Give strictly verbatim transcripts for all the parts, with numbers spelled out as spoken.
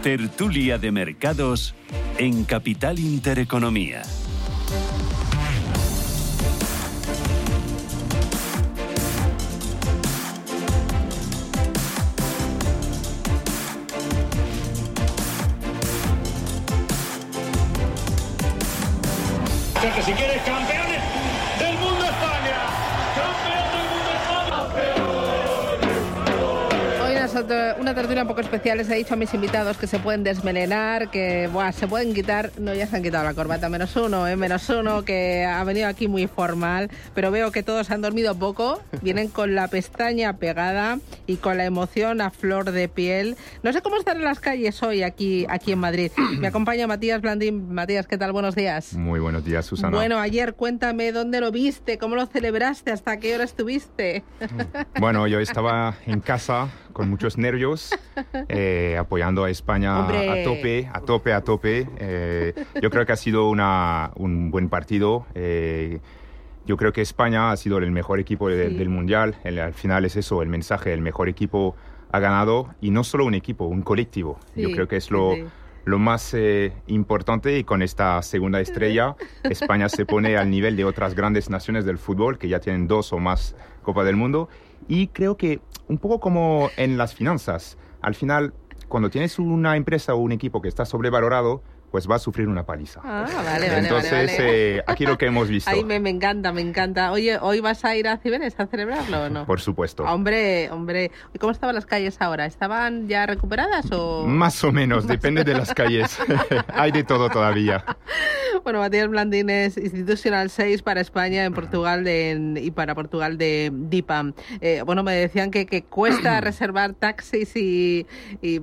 Tertulia de Mercados en Capital Intereconomía. Que si quieres campeones del mundo España, campeón del mundo España. Hoy nosotros, una tertulia un poco especial. Les he dicho a mis invitados que se pueden desmelenar, que buah, se pueden quitar. No, ya se han quitado la corbata, menos uno, ¿eh? menos uno que ha venido aquí muy formal, pero veo que todos han dormido poco, vienen con la pestaña pegada y con la emoción a flor de piel. No sé cómo están en las calles hoy aquí, aquí en Madrid. Me acompaña Matías Blandín. Matías, ¿qué tal? Buenos días. Muy buenos días, Susana. Bueno, ayer cuéntame dónde lo viste, cómo lo celebraste, hasta qué hora estuviste. Bueno, yo estaba en casa con muchos nervios, eh, apoyando a España ¡Hombre! a tope, a tope, a tope. Eh, yo creo que ha sido una, un buen partido. Eh, yo creo que España ha sido el mejor equipo de, Sí. del Mundial. El, al final es eso, el mensaje, el mejor equipo ha ganado. Y no solo un equipo, un colectivo. Sí, yo creo que es lo... sí, sí. Lo más eh, importante, y con esta segunda estrella, España se pone al nivel de otras grandes naciones del fútbol que ya tienen dos o más Copas del Mundo. Y creo que un poco como en las finanzas, al final, cuando tienes una empresa o un equipo que está sobrevalorado, pues va a sufrir una paliza. Ah, vale, vale, Entonces, vale, vale. eh, aquí lo que hemos visto. Ay, me, me encanta, me encanta. Oye, ¿hoy vas a ir a Cibeles a celebrarlo o no? Por supuesto. Hombre, hombre. ¿Y cómo estaban las calles ahora? ¿Estaban ya recuperadas o...? Más o menos, depende de las calles. Hay de todo todavía. Bueno, Matías Blandín es Institutional seis para España en Portugal de, en, y para Portugal de DIPAM. Eh, bueno, me decían que, que cuesta reservar taxis y, y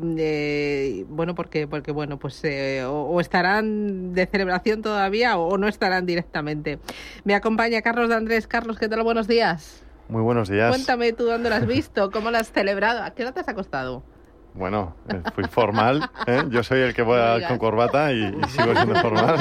eh, bueno, porque, porque bueno, pues eh, o, o estarán de celebración todavía o, o no estarán directamente. Me acompaña Carlos de Andrés. Carlos, ¿qué tal? Buenos días. Muy buenos días. Cuéntame tú dónde lo has visto, cómo lo has celebrado. ¿A qué hora te has acostado? Bueno, eh, fui formal, ¿eh? Yo soy el que voy a- con corbata y, y sigo siendo formal.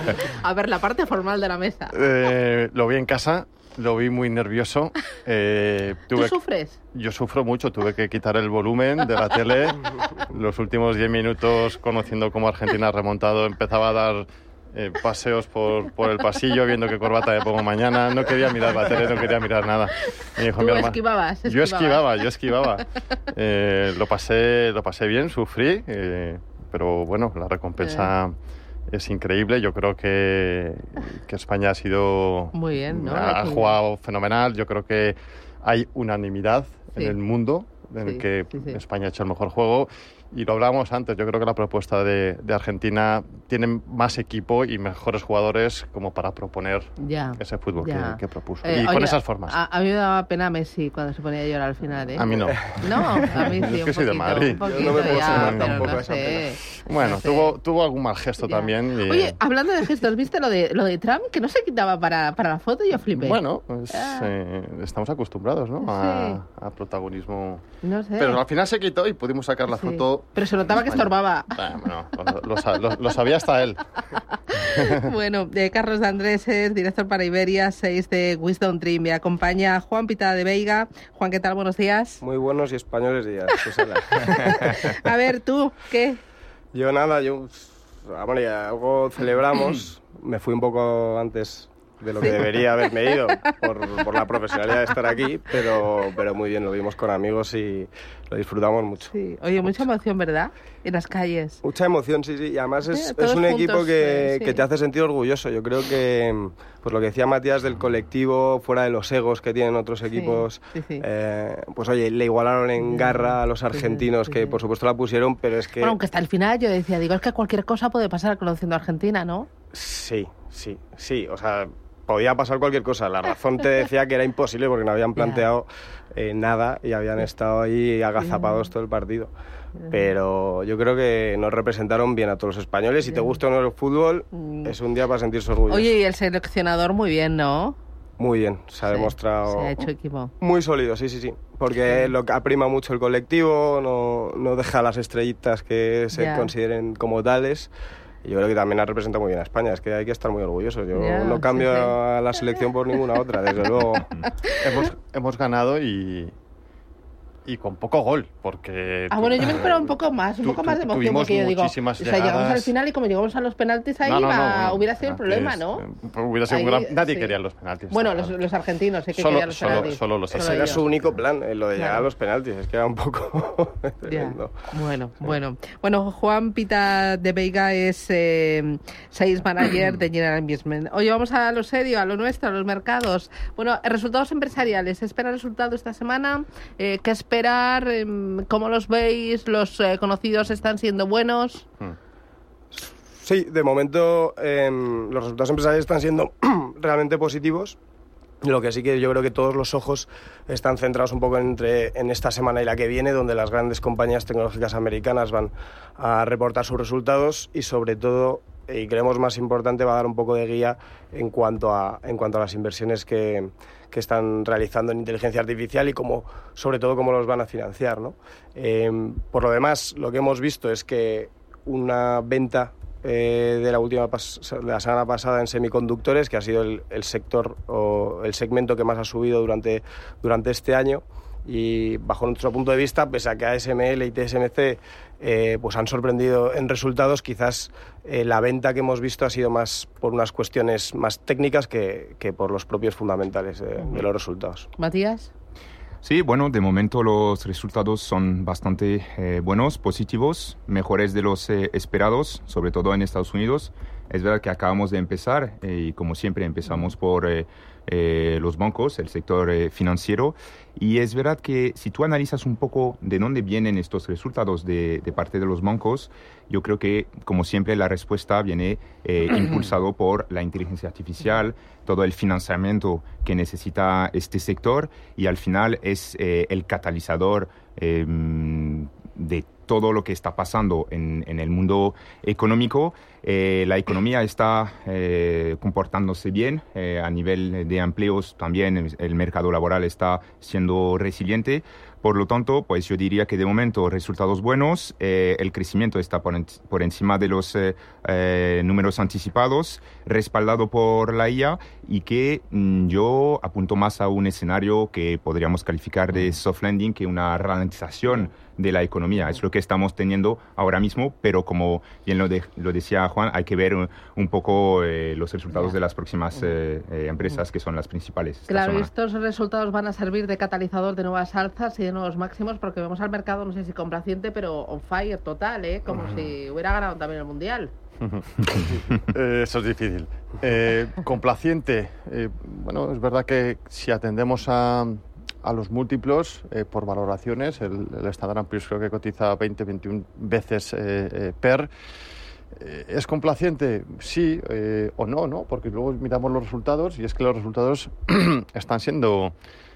A ver, la parte formal de la mesa. Eh, lo vi en casa, lo vi muy nervioso. Eh, ¿Tú tuve, sufres? yo sufro mucho, tuve que quitar el volumen de la tele. Los últimos diez minutos, conociendo cómo Argentina ha remontado, empezaba a dar eh, paseos por, por el pasillo, viendo qué corbata me pongo mañana. No quería mirar la tele, no quería mirar nada. Me dijo Tú mi herma- esquivabas, Yo esquivabas. esquivaba, yo esquivaba. Eh, lo, pasé, lo pasé bien, sufrí, eh, pero bueno, la recompensa es increíble. Yo creo que, que España ha sido... Muy bien, ¿no? Ha Aquí- jugado fenomenal. Yo creo que hay unanimidad Sí. en el mundo en Sí, el que sí, sí. España ha hecho el mejor juego. Y lo hablábamos antes, yo creo que la propuesta de, de Argentina tiene más equipo y mejores jugadores como para proponer Ya, ese fútbol que, ya. que propuso. Eh, y con oye, esas formas. A, a mí me daba pena Messi cuando se ponía a llorar al final, ¿eh? A mí no. No, a mí Yo sí, es un que soy de poquito, Madrid. un Yo no poquito me puedo ya, sumar pero tampoco no a esa sé. Bueno, No sé. tuvo, tuvo algún mal gesto Ya. también. y- Oye, hablando de gestos, ¿viste lo de lo de Trump? Que no se quitaba para, para la foto y yo flipé. Bueno, pues, Ah. eh, estamos acostumbrados, ¿no? A, a protagonismo. No sé. Pero al final se quitó y pudimos sacar la Sí. foto. Pero se notaba que España. estorbaba. Ah, bueno, lo, lo sa- lo- lo sabía hasta él. Bueno, eh, Carlos de Andrés es director para Iberia seis de Wisdom Tree. Me acompaña Juan Pitada de Veiga. Juan, ¿qué tal? Buenos días. Muy buenos y españoles días, Susana. A ver, ¿tú qué? Yo nada, yo... Bueno, ya algo celebramos. Me fui un poco antes de lo que debería haberme ido por, por la profesionalidad de estar aquí, pero, pero muy bien, lo vimos con amigos y lo disfrutamos mucho. Sí. Oye, mucha emoción, ¿verdad? En las calles. Mucha emoción, sí, sí. Y además es, Sí, es todos un equipo juntos, que, eh, sí. que te hace sentir orgulloso. Yo creo que, pues lo que decía Matías del colectivo, fuera de los egos que tienen otros equipos, sí, sí. eh, pues oye, le igualaron en Ya, garra a los sí, argentinos, sí, que sí. por supuesto la pusieron, pero es que... Bueno, aunque hasta el final yo decía, digo, es que cualquier cosa puede pasar conociendo a Argentina, ¿no? Sí, sí, sí. O sea, podía pasar cualquier cosa. La razón te decía que era imposible porque no habían planteado eh, nada y habían estado ahí agazapados todo el partido. Pero yo creo que nos representaron bien a todos los españoles. Si te gusta o no el fútbol, Mm. es un día para sentirse orgulloso. Oye, y el seleccionador muy bien, ¿no? Muy bien, se ha Sí, demostrado se ha hecho equipo. muy sólido, sí, sí, sí. Porque Sí. lo que aprima mucho el colectivo, no, no deja las estrellitas que se Ya. consideren como tales. Y yo creo que también ha representado muy bien a España. Es que hay que estar muy orgulloso. Yo Ya, no cambio sí, sí. a la selección por ninguna otra, desde luego. hemos, hemos ganado y, y con poco gol, porque... Ah, bueno, yo me esperaba un poco más, un tu, poco más de tu, emoción, porque yo digo, o sea, llegadas... llegamos al final y como llegamos a los penaltis ahí, no, no, no, va, bueno, hubiera sido el problema, ¿no? Eh, hubiera sido ahí, un gran... Nadie sí. quería los penaltis. Bueno, los, los argentinos, sé que solo, querían los solo, penaltis. Solo los Ese Solo era ellos. su único plan, eh, lo de llegar Claro. a los penaltis, es que era un poco tremendo. Ya. Bueno, bueno. Bueno, Juan Pita de Veiga es eh, Sales Manager de General Investment. Oye, vamos a lo serio, a lo nuestro, a los mercados. Bueno, resultados empresariales. ¿Se espera resultado esta semana? Eh, ¿Qué esperar? Eh, ¿Cómo los veis? ¿Los eh, conocidos están siendo buenos? Sí, de momento eh, los resultados empresariales están siendo realmente positivos. Lo que sí que yo creo que todos los ojos están centrados un poco entre, en esta semana y la que viene, donde las grandes compañías tecnológicas americanas van a reportar sus resultados y sobre todo, y creemos más importante, va a dar un poco de guía en cuanto a, en cuanto a las inversiones que, que están realizando en inteligencia artificial y cómo, sobre todo cómo los van a financiar, ¿no? Eh, por lo demás, lo que hemos visto es que una venta eh, de la última pas- de la semana pasada en semiconductores, que ha sido el, el sector o el segmento que más ha subido durante, durante este año, y bajo nuestro punto de vista, pese a que A S M L y T S M C eh, pues han sorprendido en resultados, quizás eh, la venta que hemos visto ha sido más por unas cuestiones más técnicas que, que por los propios fundamentales de, de los resultados. Matías. Sí, bueno, de momento los resultados son bastante eh, buenos, positivos, mejores de los eh, esperados, sobre todo en Estados Unidos. Es verdad que acabamos de empezar eh, y como siempre empezamos por eh, eh, los bancos, el sector eh, financiero. Y es verdad que si tú analizas un poco de dónde vienen estos resultados de, de parte de los bancos, yo creo que, como siempre, la respuesta viene eh, impulsado por la inteligencia artificial, todo el financiamiento que necesita este sector y al final es eh, el catalizador eh, de todo lo que está pasando en, en el mundo económico. Eh, la economía está eh, comportándose bien eh, a nivel de empleos, también el, el mercado laboral está siendo resiliente. Por lo tanto, pues yo diría que de momento resultados buenos, eh, el crecimiento está por, en, por encima de los eh, eh, números anticipados, respaldado por la I A y que mm, yo apunto más a un escenario que podríamos calificar de soft landing que una ralentización de la economía. Es lo que estamos teniendo ahora mismo, pero como bien lo, de, lo decía Juan, hay que ver un, un poco eh, los resultados de las próximas eh, eh, empresas que son las principales. esta Claro, y semana. estos resultados van a servir de catalizador de nuevas alzas y de nuevos máximos, porque vemos al mercado, no sé si complaciente, pero on fire total, ¿eh? Como uh-huh. si hubiera ganado también el Mundial. eh, eso es difícil. Eh, complaciente. Eh, bueno, es verdad que si atendemos a, a los múltiplos eh, por valoraciones, el, el Standard and Poor's creo que cotiza veinte, veintiuna veces eh, eh, P E R. Eh, ¿Es complaciente? Sí eh, o no, ¿no? Porque luego miramos los resultados y es que los resultados están siendo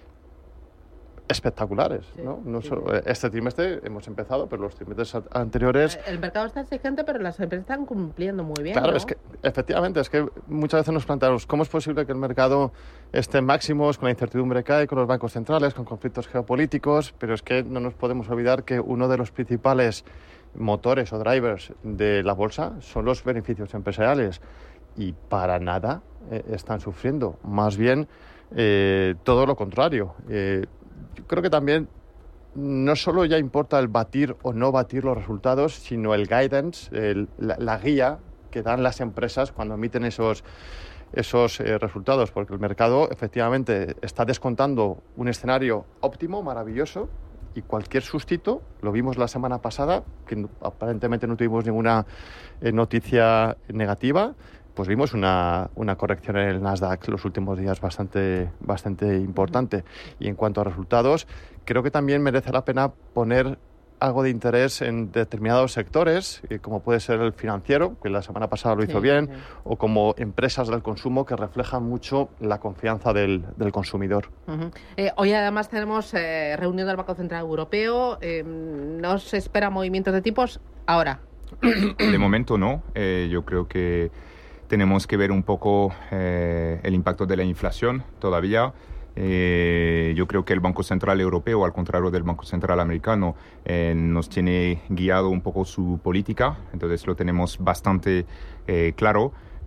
espectaculares, sí, ¿no? no sí, solo, sí. Este trimestre hemos empezado, pero los trimestres anteriores... El mercado está exigente, pero las empresas están cumpliendo muy bien, Claro, ¿no? es que, efectivamente, es que muchas veces nos planteamos cómo es posible que el mercado esté en máximos, con la incertidumbre que hay, con los bancos centrales, con conflictos geopolíticos, pero es que no nos podemos olvidar que uno de los principales motores o drivers de la bolsa son los beneficios empresariales y para nada eh, están sufriendo, más bien eh, todo lo contrario. Eh, Yo creo que también no solo ya importa el batir o no batir los resultados, sino el guidance, el, la, la guía que dan las empresas cuando emiten esos, esos eh, resultados, porque el mercado efectivamente está descontando un escenario óptimo, maravilloso, y cualquier sustito, lo vimos la semana pasada, que no, aparentemente no tuvimos ninguna eh, noticia negativa, pues vimos una, una corrección en el Nasdaq los últimos días bastante, bastante importante. Y en cuanto a resultados, creo que también merece la pena poner algo de interés en determinados sectores, eh, como puede ser el financiero, que la semana pasada lo hizo sí, bien, sí. o como empresas del consumo que reflejan mucho la confianza del, del consumidor. Uh-huh. Eh, hoy además tenemos eh, reunión del Banco Central Europeo, eh, ¿no se espera movimientos de tipos ahora? De momento no, eh, yo creo que tenemos que ver un poco eh, el impacto de la inflación todavía. Eh, yo creo que el Banco Central Europeo, al contrario del Banco Central Americano, eh, nos tiene guiado un poco su política, entonces lo tenemos bastante eh, claro,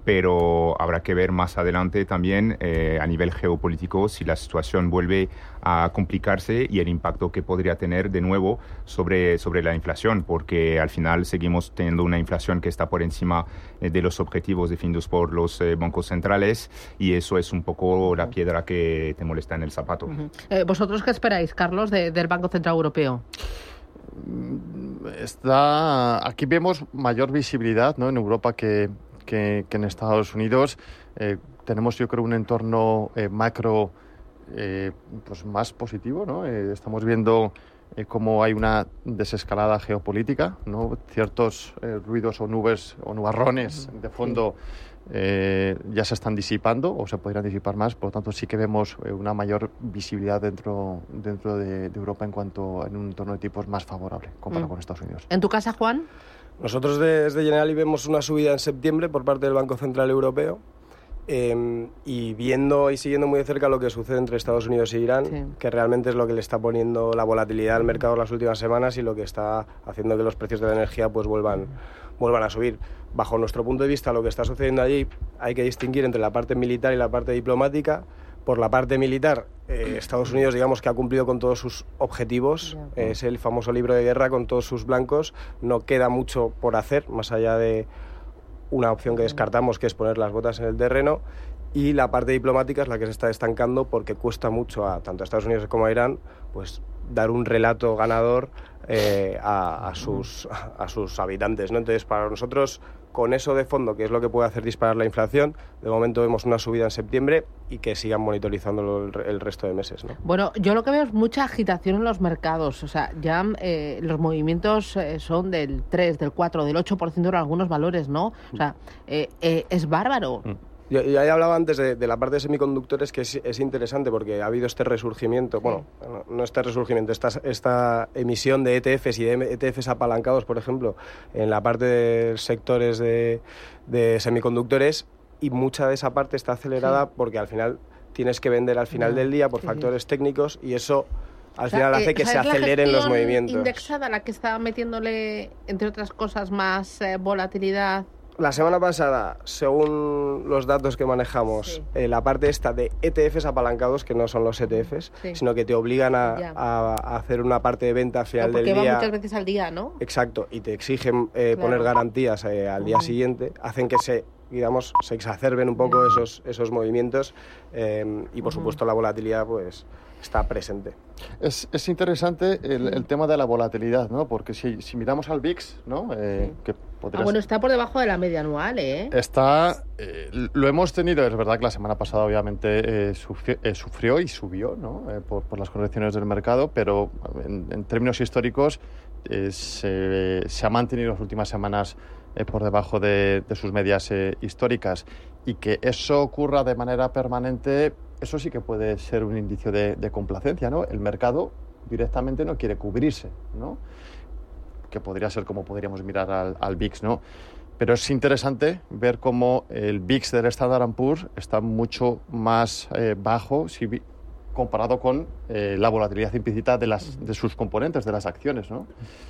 pero habrá que ver más adelante también eh, a nivel geopolítico si la situación vuelve a complicarse y el impacto que podría tener de nuevo sobre, sobre la inflación, porque al final seguimos teniendo una inflación que está por encima eh, de los objetivos definidos por los eh, bancos centrales, y eso es un poco la piedra que te molesta en el zapato. Uh-huh. eh, ¿Vosotros qué esperáis, Carlos, de, del Banco Central Europeo? Está, aquí vemos mayor visibilidad, ¿no?, en Europa que, que, que en Estados Unidos. Eh, tenemos, yo creo, un entorno eh, macro eh, pues más positivo, ¿no? Eh, estamos viendo eh, cómo hay una desescalada geopolítica, ¿no? Ciertos eh, ruidos o nubes o nubarrones de fondo eh, ya se están disipando o se podrían disipar más. Por lo tanto, sí que vemos eh, una mayor visibilidad dentro, dentro de, de Europa en cuanto en un entorno de tipos más favorable comparado mm. con Estados Unidos. ¿En tu casa, Juan? Nosotros desde Generali vemos una subida en septiembre por parte del Banco Central Europeo. Eh, y viendo y siguiendo muy de cerca lo que sucede entre Estados Unidos e Irán, sí. que realmente es lo que le está poniendo la volatilidad al mercado en las últimas semanas y lo que está haciendo que los precios de la energía pues vuelvan, vuelvan a subir. Bajo nuestro punto de vista, lo que está sucediendo allí hay que distinguir entre la parte militar y la parte diplomática. Por la parte militar, eh, Estados Unidos, digamos que ha cumplido con todos sus objetivos, eh, es el famoso libro de guerra con todos sus blancos, no queda mucho por hacer, más allá de una opción que descartamos, que es poner las botas en el terreno, y la parte diplomática es la que se está estancando porque cuesta mucho a tanto a Estados Unidos como a Irán pues dar un relato ganador eh, a, a, sus, a sus habitantes, ¿no? Entonces, para nosotros, con eso de fondo, que es lo que puede hacer disparar la inflación, de momento vemos una subida en septiembre y que sigan monitorizando el, el resto de meses, ¿no? Bueno, yo lo que veo es mucha agitación en los mercados. O sea, ya eh, los movimientos eh, son del tres, del cuatro, del ocho por ciento en algunos valores, ¿no? O sea, eh, eh, es bárbaro. Mm. Yo ya hablaba antes de, de la parte de semiconductores, que es, es interesante porque ha habido este resurgimiento, sí. bueno, no, no este resurgimiento, esta, esta emisión de E T Fs y de E T Fs apalancados, por ejemplo, en la parte de sectores de, de semiconductores, y mucha de esa parte está acelerada sí. porque al final tienes que vender al final no, del día por sí, factores sí. técnicos, y eso al o sea, final hace que se aceleren los movimientos. ¿Indexada la que está metiéndole, entre otras cosas, más eh, volatilidad? La semana pasada, según los datos que manejamos, sí. eh, la parte esta de E T Fs apalancados, que no son los E T Fs, sí. sino que te obligan a, a, a hacer una parte de venta al final no, del día. Porque va muchas veces al día, ¿no? Exacto, y te exigen eh, claro. poner garantías eh, al día uh-huh. siguiente, hacen que se, digamos, se exacerben un poco uh-huh. esos, esos movimientos eh, y, por uh-huh. supuesto, la volatilidad, pues, está presente. Es, es interesante el, el tema de la volatilidad, ¿no? Porque si, si miramos al V I X, ¿no? Eh, sí. que podría ah, bueno, está por debajo de la media anual, ¿eh? Está, eh, lo hemos tenido, es verdad que la semana pasada obviamente eh, sufrió, eh, sufrió y subió, ¿no? Eh, por, por las correcciones del mercado, pero en, en términos históricos eh, se, se ha mantenido las últimas semanas eh, por debajo de, de sus medias eh, históricas, y que eso ocurra de manera permanente, eso sí que puede ser un indicio de, de complacencia, ¿no? El mercado directamente no quiere cubrirse, ¿no? Que podría ser como podríamos mirar al, al V I X, ¿no? Pero es interesante ver cómo el V I X del Standard and Poor's está mucho más eh, bajo si vi, comparado con eh, la volatilidad implícita de, las, de sus componentes, de las acciones, ¿no?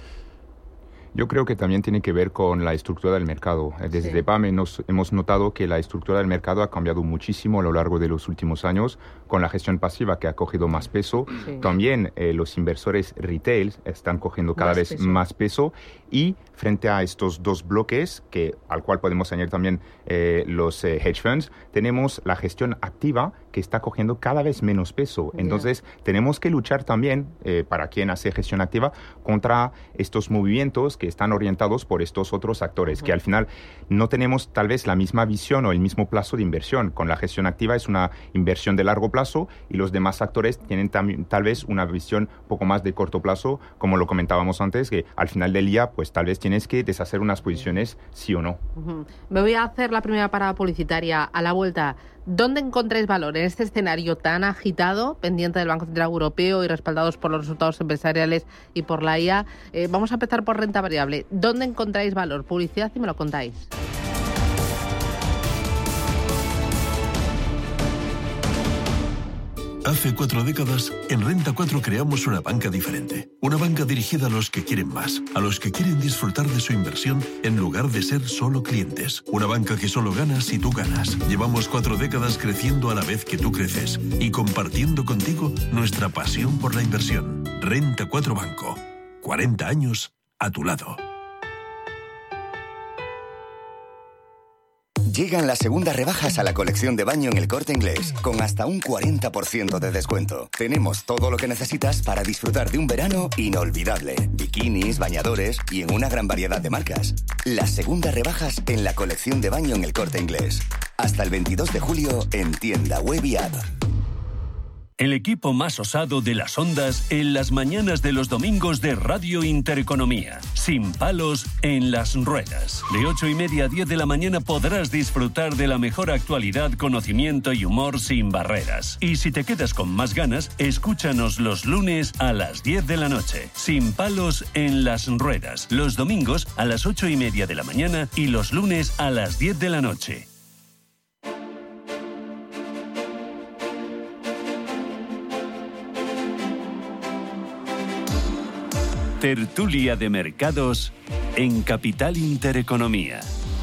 Yo creo que también tiene que ver con la estructura del mercado. Desde sí. P A M nos, hemos notado que la estructura del mercado ha cambiado muchísimo a lo largo de los últimos años, con la gestión pasiva que ha cogido más peso. Sí. También eh, los inversores retail están cogiendo cada más vez peso. más peso, y frente a estos dos bloques, que al cual podemos añadir también eh, los eh, hedge funds, tenemos la gestión activa que está cogiendo cada vez menos peso. Yeah. Entonces, tenemos que luchar también, eh, para quien hace gestión activa, contra estos movimientos que están orientados por estos otros actores, uh-huh. que al final no tenemos tal vez la misma visión o el mismo plazo de inversión. Con la gestión activa es una inversión de largo plazo, y los demás actores tienen tam- tal vez una visión un poco más de corto plazo, como lo comentábamos antes, que al final del día, pues tal vez tienes que deshacer unas posiciones sí o no. Uh-huh. Me voy a hacer la primera parada publicitaria. A la vuelta, ¿dónde encontráis valor en este escenario tan agitado, pendiente del Banco Central Europeo y respaldados por los resultados empresariales y por la I A? Eh, vamos a empezar por renta variable. ¿Dónde encontráis valor? Publicidad y me lo contáis. Hace cuatro décadas, en Renta cuatro creamos una banca diferente. Una banca dirigida a los que quieren más, a los que quieren disfrutar de su inversión en lugar de ser solo clientes. Una banca que solo gana si tú ganas. Llevamos cuatro décadas creciendo a la vez que tú creces y compartiendo contigo nuestra pasión por la inversión. Renta cuatro Banco. cuarenta años a tu lado. Llegan las segundas rebajas a la colección de baño en El Corte Inglés, con hasta un cuarenta por ciento de descuento. Tenemos todo lo que necesitas para disfrutar de un verano inolvidable. Bikinis, bañadores y en una gran variedad de marcas. Las segundas rebajas en la colección de baño en El Corte Inglés. Hasta el veintidós de julio en tienda web y app. El equipo más osado de las ondas en las mañanas de los domingos de Radio Intereconomía. Sin palos en las ruedas. De ocho y media a diez de la mañana podrás disfrutar de la mejor actualidad, conocimiento y humor sin barreras. Y si te quedas con más ganas, escúchanos los lunes a las diez de la noche. Sin palos en las ruedas. Los domingos a las ocho y media de la mañana y los lunes a las diez de la noche. Tertulia de mercados en Capital Intereconomía.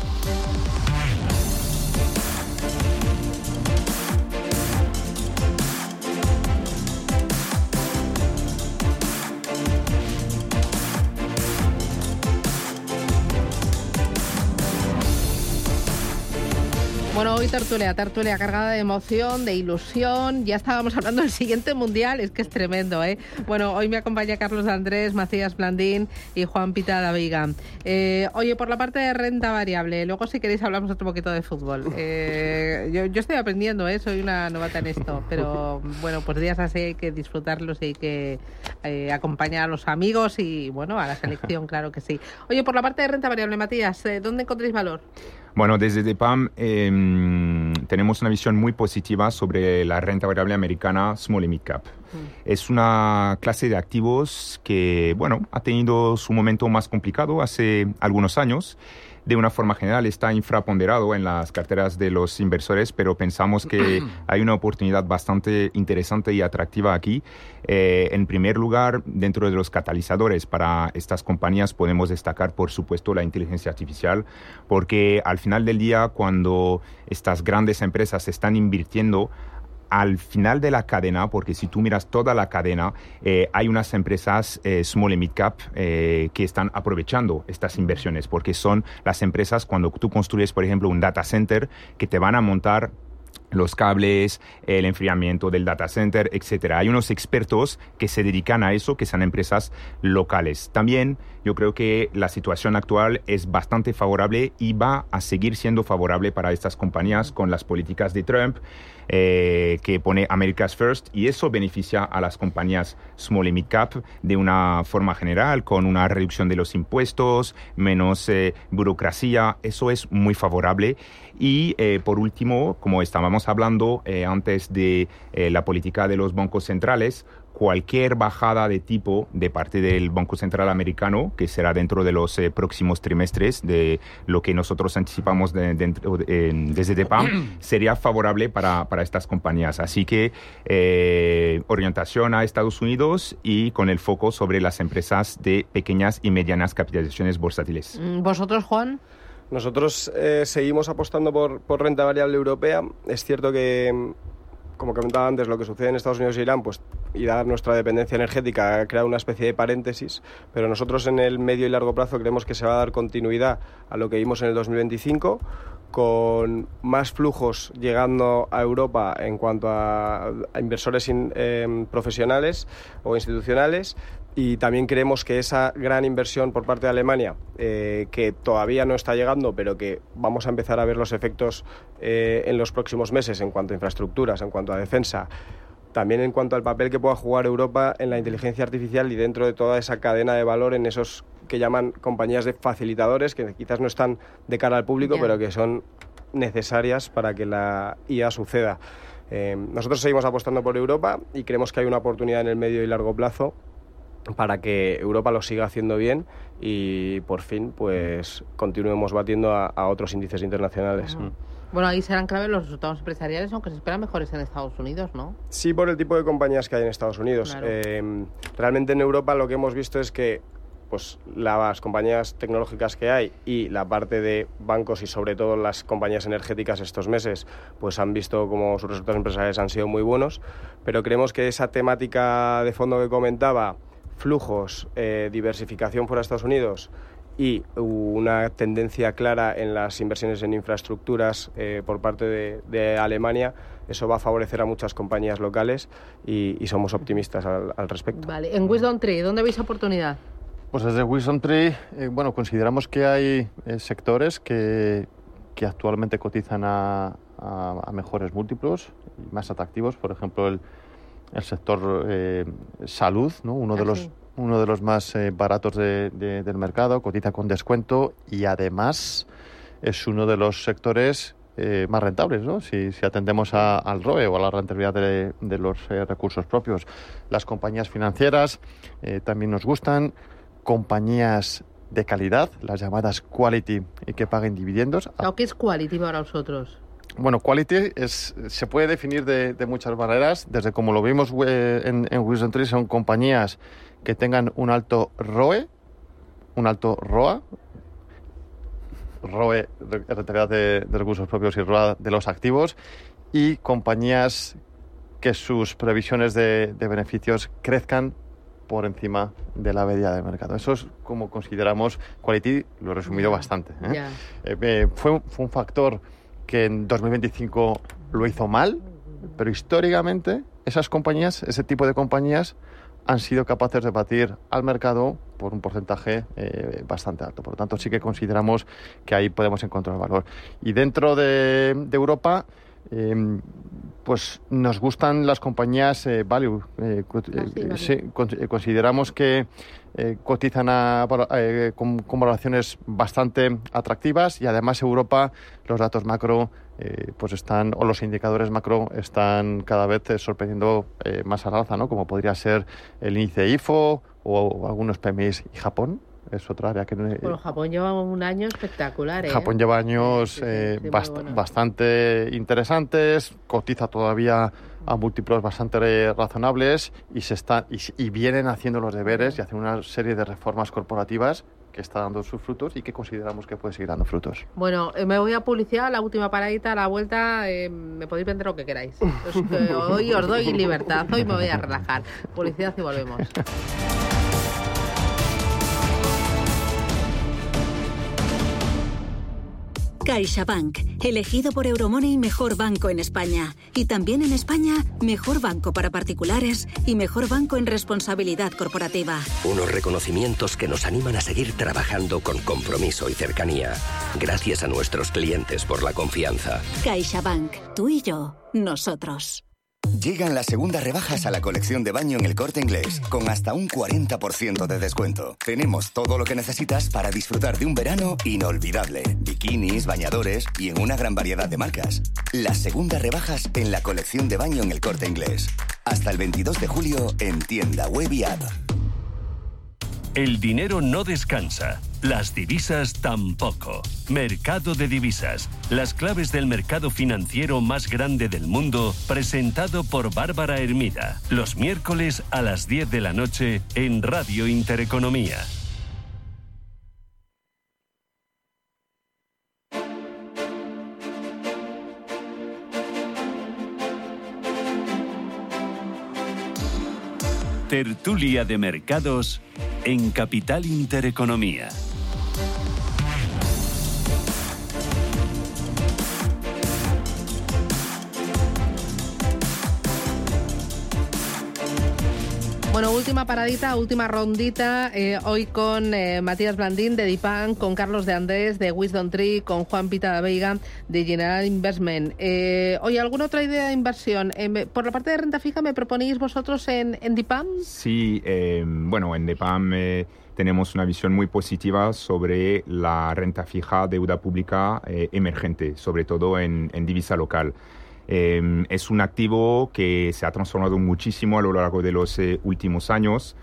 Bueno, hoy tertulia, tertulia cargada de emoción, de ilusión. Ya estábamos hablando del siguiente mundial, es que es tremendo, ¿eh? Bueno, hoy me acompaña Carlos Andrés, Macías Blandín y Juan Pita Daviga. Eh, oye, por la parte de renta variable, luego si queréis hablamos otro poquito de fútbol. Eh, yo, yo estoy aprendiendo, ¿eh? Soy una novata en esto, pero bueno, pues días así hay que disfrutarlos y hay que eh, acompañar a los amigos y, bueno, a la selección, claro que sí. Oye, por la parte de renta variable, Matías, ¿dónde encontráis valor? Bueno, desde DEPAM eh, tenemos una visión muy positiva sobre la renta variable americana Small y Mid Cap. Mm. Es una clase de activos que, bueno, ha tenido su momento más complicado hace algunos años. De una forma general está infraponderado en las carteras de los inversores, pero pensamos que hay una oportunidad bastante interesante y atractiva aquí. Eh, en primer lugar, dentro de los catalizadores para estas compañías podemos destacar, por supuesto, la inteligencia artificial, porque al final del día, cuando estas grandes empresas están invirtiendo, al final de la cadena, porque si tú miras toda la cadena, eh, hay unas empresas eh, small y mid cap eh, que están aprovechando estas inversiones, porque son las empresas cuando tú construyes, por ejemplo, un data center, que te van a montar los cables, el enfriamiento del data center, etcétera. Hay unos expertos que se dedican a eso, que son empresas locales. También yo creo que la situación actual es bastante favorable y va a seguir siendo favorable para estas compañías con las políticas de Trump, eh, que pone America's First, y eso beneficia a las compañías small y mid cap de una forma general, con una reducción de los impuestos, menos eh, burocracia. Eso es muy favorable. Y eh, por último, como estábamos hablando eh, antes de eh, la política de los bancos centrales, cualquier bajada de tipo de parte del Banco Central Americano, que será dentro de los eh, próximos trimestres, de lo que nosotros anticipamos de, de, de, desde DEPAM, sería favorable para, para estas compañías. Así que eh, orientación a Estados Unidos y con el foco sobre las empresas de pequeñas y medianas capitalizaciones bursátiles. ¿Vosotros, Juan? Nosotros eh, seguimos apostando por, por renta variable europea. Es cierto que, como comentaba antes, lo que sucede en Estados Unidos e Irán, pues, y dada nuestra dependencia energética, ha creado una especie de paréntesis, pero nosotros en el medio y largo plazo creemos que se va a dar continuidad a lo que vimos en el dos mil veinticinco, con más flujos llegando a Europa en cuanto a, a inversores in, eh, profesionales o institucionales. Y también creemos que esa gran inversión por parte de Alemania, eh, que todavía no está llegando, pero que vamos a empezar a ver los efectos eh, en los próximos meses en cuanto a infraestructuras, en cuanto a defensa, también en cuanto al papel que pueda jugar Europa en la inteligencia artificial y dentro de toda esa cadena de valor en esos que llaman compañías de facilitadores, que quizás no están de cara al público, yeah. pero que son necesarias para que la I A suceda. Eh, nosotros seguimos apostando por Europa y creemos que hay una oportunidad en el medio y largo plazo para que Europa lo siga haciendo bien y por fin pues continuemos batiendo a, a otros índices internacionales. Uh-huh. Bueno, ahí serán clave los resultados empresariales, aunque se esperan mejores en Estados Unidos, ¿no? Sí, por el tipo de compañías que hay en Estados Unidos. Claro. Eh, realmente en Europa lo que hemos visto es que pues, las compañías tecnológicas que hay y la parte de bancos y sobre todo las compañías energéticas estos meses pues han visto como sus resultados empresariales han sido muy buenos, pero creemos que esa temática de fondo que comentaba, flujos, eh, diversificación fuera de Estados Unidos y una tendencia clara en las inversiones en infraestructuras eh, por parte de, de Alemania, eso va a favorecer a muchas compañías locales y, y somos optimistas al, al respecto. Vale, en WisdomTree, ¿dónde veis oportunidad? Pues desde WisdomTree, eh, bueno, consideramos que hay eh, sectores que, que actualmente cotizan a, a, a mejores múltiplos y más atractivos, por ejemplo el, el sector eh, salud, ¿no? Uno de Ah, los sí. uno de los más eh, baratos de, de, del mercado, cotiza con descuento y además es uno de los sectores eh, más rentables, ¿no? Si, si atendemos a, al R O E o a la rentabilidad de, de los eh, recursos propios. Las compañías financieras eh, también nos gustan, compañías de calidad, las llamadas quality y que paguen dividendos. ¿O qué es quality para vosotros? Bueno, quality es, se puede definir de, de muchas maneras, desde como lo vimos eh, en, en WisdomTree, son compañías que tengan un alto R O E, un alto R O A, R O E, rentabilidad de, de recursos propios y R O A de los activos, y compañías que sus previsiones de, de beneficios crezcan por encima de la media de mercado. Eso es como consideramos quality, lo he resumido Ya, bastante. ¿eh? ya. Eh, eh, fue, fue un factor que en dos mil veinticinco lo hizo mal, pero históricamente esas compañías, ese tipo de compañías, han sido capaces de batir al mercado por un porcentaje eh, bastante alto. Por lo tanto, sí que consideramos que ahí podemos encontrar valor. Y dentro de, de Europa, eh, pues nos gustan las compañías eh, value. Eh, co- Ah, sí, eh, value. sí, con- eh, consideramos que eh, cotizan a, eh, con, con valoraciones bastante atractivas y además Europa, los datos macro eh, pues están, o los indicadores macro están cada vez eh, sorprendiendo eh, más al alza, ¿no? Como podría ser el índice I F O o, o algunos P M Is. Y Japón es otra área que... eh, Bueno, Japón lleva un año espectacular, ¿eh? Japón lleva años Sí, sí, sí, eh, sí, muy bast- bueno. bastante interesantes, cotiza todavía a múltiplos bastante eh, razonables y se está y, y vienen haciendo los deberes y hacen una serie de reformas corporativas que está dando sus frutos y que consideramos que puede seguir dando frutos. Bueno, eh, me voy a publicidad, la última paradita, a la vuelta, eh, me podéis vender lo que queráis. Os- eh, hoy os doy libertad, hoy me voy a relajar. Publicidad y volvemos. CaixaBank, elegido por Euromoney mejor banco en España. Y también en España, mejor banco para particulares y mejor banco en responsabilidad corporativa. Unos reconocimientos que nos animan a seguir trabajando con compromiso y cercanía. Gracias a nuestros clientes por la confianza. CaixaBank, tú y yo, nosotros. Llegan las segundas rebajas a la colección de baño en El Corte Inglés, con hasta un cuarenta por ciento de descuento. Tenemos todo lo que necesitas para disfrutar de un verano inolvidable. Bikinis, bañadores y en una gran variedad de marcas. Las segundas rebajas en la colección de baño en El Corte Inglés. Hasta el veintidós de julio en tienda web y app. El dinero no descansa, las divisas tampoco. Mercado de divisas, las claves del mercado financiero más grande del mundo, presentado por Bárbara Hermida, los miércoles a las diez de la noche en Radio Intereconomía. Tertulia de mercados en Capital Intereconomía. Bueno, última paradita, última rondita, eh, hoy con eh, Matías Blandín de Dipan, con Carlos de Andrés de WisdomTree, con Juan Pita de Veiga de General Investment. Eh, oye, ¿alguna otra idea de inversión? Eh, me, por la parte de renta fija, ¿me proponéis vosotros en, en Dipan? Sí, eh, bueno, en DEPAM eh, tenemos una visión muy positiva sobre la renta fija, deuda pública eh, emergente, sobre todo en, en divisa local. Eh, es un activo que se ha transformado muchísimo a lo largo de los eh, últimos años.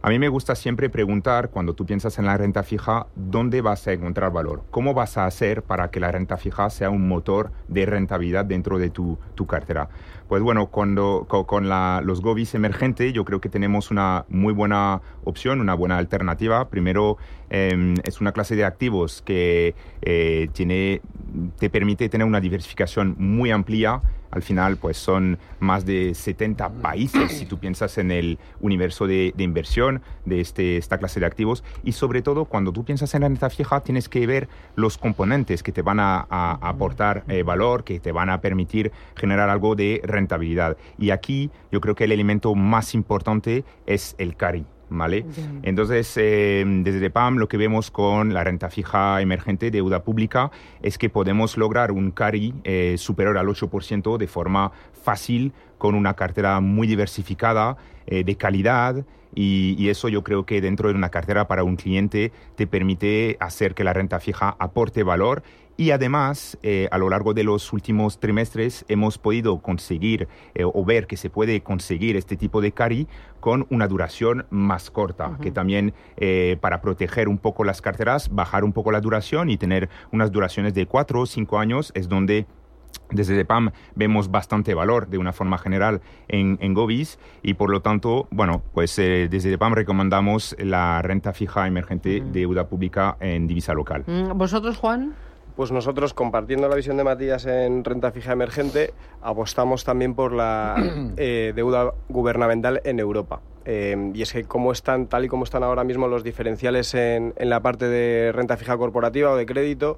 A mí me gusta siempre preguntar, cuando tú piensas en la renta fija, ¿dónde vas a encontrar valor? ¿Cómo vas a hacer para que la renta fija sea un motor de rentabilidad dentro de tu, tu cartera? Pues bueno, cuando, con, con la, los govies emergentes yo creo que tenemos una muy buena opción, una buena alternativa. Primero, eh, es una clase de activos que eh, tiene, te permite tener una diversificación muy amplia. Al final, pues son más de setenta países, si tú piensas en el universo de, de inversión de este, esta clase de activos. Y sobre todo, cuando tú piensas en la renta fija, tienes que ver los componentes que te van a, a aportar eh, valor, que te van a permitir generar algo de rentabilidad. Y aquí yo creo que el elemento más importante es el carry. ¿Vale? Entonces, eh, desde P A M lo que vemos con la renta fija emergente, deuda pública, es que podemos lograr un carry eh, superior al ocho por ciento de forma fácil, con una cartera muy diversificada, eh, de calidad, y, y eso yo creo que dentro de una cartera para un cliente te permite hacer que la renta fija aporte valor. Y además, eh, a lo largo de los últimos trimestres hemos podido conseguir eh, o ver que se puede conseguir este tipo de carry con una duración más corta, uh-huh. que también eh, para proteger un poco las carteras, bajar un poco la duración y tener unas duraciones de cuatro o cinco años es donde desde P A M vemos bastante valor de una forma general en, en govies, y por lo tanto, bueno, pues eh, desde P A M recomendamos la renta fija emergente uh-huh. de deuda pública en divisa local. ¿Vosotros, Juan? Pues nosotros, compartiendo la visión de Matías en renta fija emergente, apostamos también por la eh, deuda gubernamental en Europa. Eh, y es que como están, tal y como están ahora mismo los diferenciales en, en la parte de renta fija corporativa o de crédito,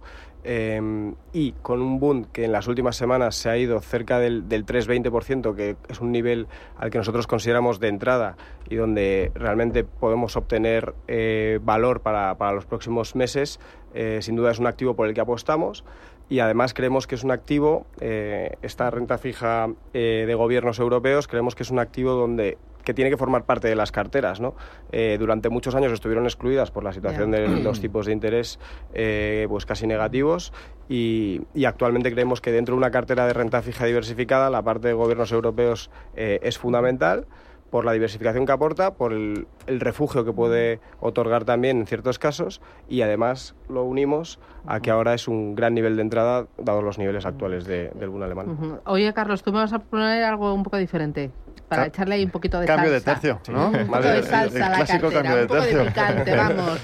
eh, y con un boom que en las últimas semanas se ha ido cerca del, del tres coma veinte por ciento, que es un nivel al que nosotros consideramos de entrada y donde realmente podemos obtener eh, valor para, para los próximos meses, eh, sin duda es un activo por el que apostamos. Y además creemos que es un activo, eh, esta renta fija eh, de gobiernos europeos, creemos que es un activo donde que tiene que formar parte de las carteras, ¿no? Eh, durante muchos años estuvieron excluidas por la situación de los tipos de interés eh, pues casi negativos, y, y actualmente creemos que dentro de una cartera de renta fija diversificada la parte de gobiernos europeos eh, es fundamental, por la diversificación que aporta, por el, el refugio que puede otorgar también en ciertos casos, y además lo unimos a que ahora es un gran nivel de entrada dados los niveles actuales de, del boom alemán. Uh-huh. Oye, Carlos, tú me vas a proponer algo un poco diferente para Ca- echarle ahí un poquito de cambio salsa. Cambio de tercio, ¿no? Un poco de salsa a la clásico cartera, cambio de un poco tercio. de picante, vamos.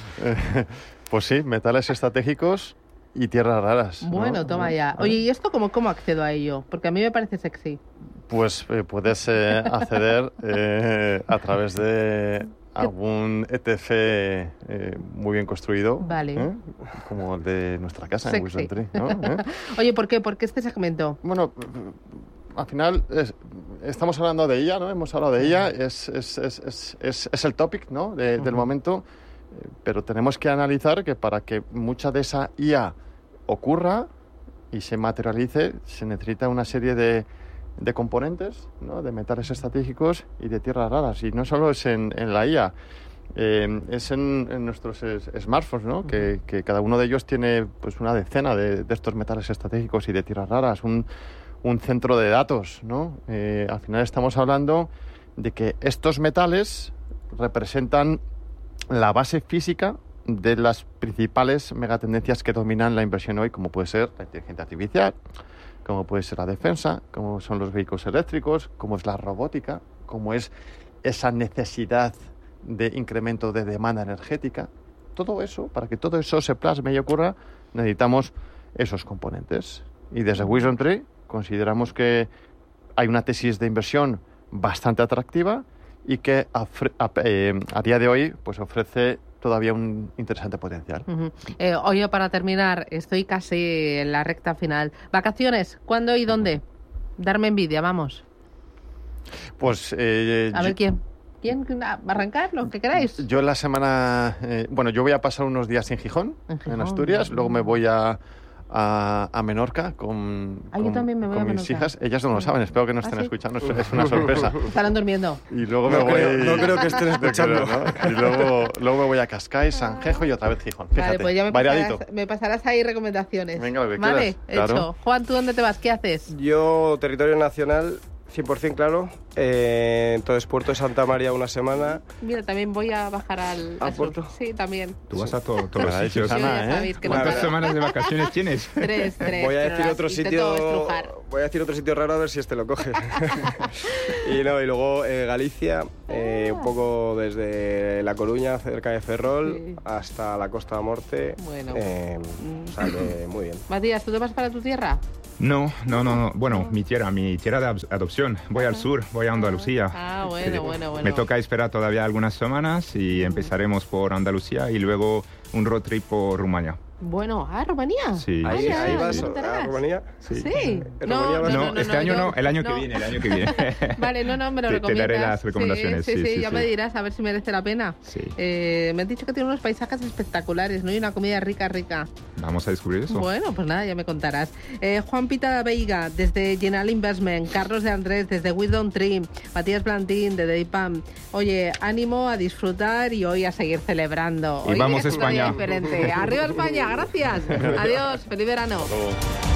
Pues sí, metales estratégicos y tierras raras. Bueno, ¿no? toma ya. Oye, ¿y esto cómo, cómo accedo a ello? Porque a mí me parece sexy. Pues eh, puedes eh, acceder eh, a través de algún E T F eh, muy bien construido, vale. ¿eh? Como el de nuestra casa Sexy. en WisdomTree, ¿no? ¿Eh? Oye, ¿por qué? ¿Por qué este segmento? Bueno, al final es, estamos hablando de ella, ¿no? Hemos hablado de ella, es, es, es, es, es, es el topic, ¿no? De, uh-huh. del momento, pero tenemos que analizar que para que mucha de esa I A ocurra y se materialice, se necesita una serie de de componentes, ¿no? De metales estratégicos y de tierras raras. Y no solo es en, en la I A, eh, es en, en nuestros es, smartphones, ¿no? Uh-huh. que, que cada uno de ellos tiene pues una decena de, de estos metales estratégicos y de tierras raras, un, un centro de datos, ¿no? Eh, al final estamos hablando de que estos metales representan la base física de las principales megatendencias que dominan la inversión hoy, como puede ser la inteligencia artificial, como puede ser la defensa, como son los vehículos eléctricos, como es la robótica, como es esa necesidad de incremento de demanda energética. Todo eso, para que todo eso se plasme y ocurra, necesitamos esos componentes. Y desde WisdomTree consideramos que hay una tesis de inversión bastante atractiva y que a, a, eh, a día de hoy pues ofrece todavía un interesante potencial. Uh-huh. Eh, oye, para terminar, estoy casi en la recta final. ¿Vacaciones? ¿Cuándo y dónde? Darme envidia, vamos. Pues... Eh, a ver, ¿quién? ¿Quién? ¿Arrancar? Lo que queráis. Yo la semana... Eh, bueno, yo voy a pasar unos días en Gijón, en, Gijón, en Asturias, luego me voy a... A, a Menorca con, ah, yo con, también me voy con a mis hijas. Ellas no lo saben, espero que no estén ¿Ah, sí? escuchando, es, es una sorpresa. Estarán durmiendo. Y luego no me voy... Creo, no creo que estén escuchando. No creo, ¿no? Y luego, luego me voy a Cascais, Sanjejo y otra vez Gijón. Fíjate, vale, pues ya me pasarás, me pasarás ahí recomendaciones. Venga, lo que vale, quieras. hecho. Claro. Juan, ¿tú dónde te vas? ¿Qué haces? Yo, territorio nacional, cien por ciento claro, Eh, entonces, Puerto de Santa María una semana. Mira, también voy a bajar al... ¿A al Puerto? sur. Sí, también. Tú vas a to- todos los Ay, sitios. Susana, Ya sabéis que no ¿Cuántas puedo. semanas de vacaciones tienes? Tres, tres. Voy a pero decir las otro intento sitio. estrujar. Voy a decir otro sitio raro a ver si este lo coge. y no, y luego eh, Galicia, eh, un poco desde La Coruña, cerca de Ferrol, Sí. hasta la Costa de Morte. Bueno. Eh, o sea que muy bien. Matías, ¿tú te vas para tu tierra? No, no, no, no. Bueno, mi tierra, mi tierra de ad- adopción. Voy al sur, voy a Andalucía. Ah, bueno, Sí. bueno, bueno. Me toca esperar todavía algunas semanas y empezaremos por Andalucía y luego un road trip por Rumania. Bueno, ah, Rumanía. Sí, Ahí, sí, Vaya, ahí sí, vas sí. ¿no a contarás? Rumanía. Sí. ¿En No, Rumanía no, vas? no, No, no, este no, año yo- no, el año que no. viene, el año que viene. Vale, no, no, me lo Te- te recomiendas. daré las recomendaciones, Sí, sí, sí, sí, sí, ya sí. me dirás a ver si merece la pena. Sí. Eh, me han dicho que tiene unos paisajes espectaculares, ¿no? Y una comida rica, rica. Vamos a descubrir eso. Bueno, pues nada, ya me contarás. Eh, Juan Pita Veiga, desde General Investment, Carlos de Andrés, desde Wisdom Tree, Matías Plantín, de Deipam. Oye, ánimo a disfrutar y hoy a seguir celebrando. Y Hoy vamos es un día España. diferente. Arriba España, gracias. Adiós, feliz verano. Hasta luego.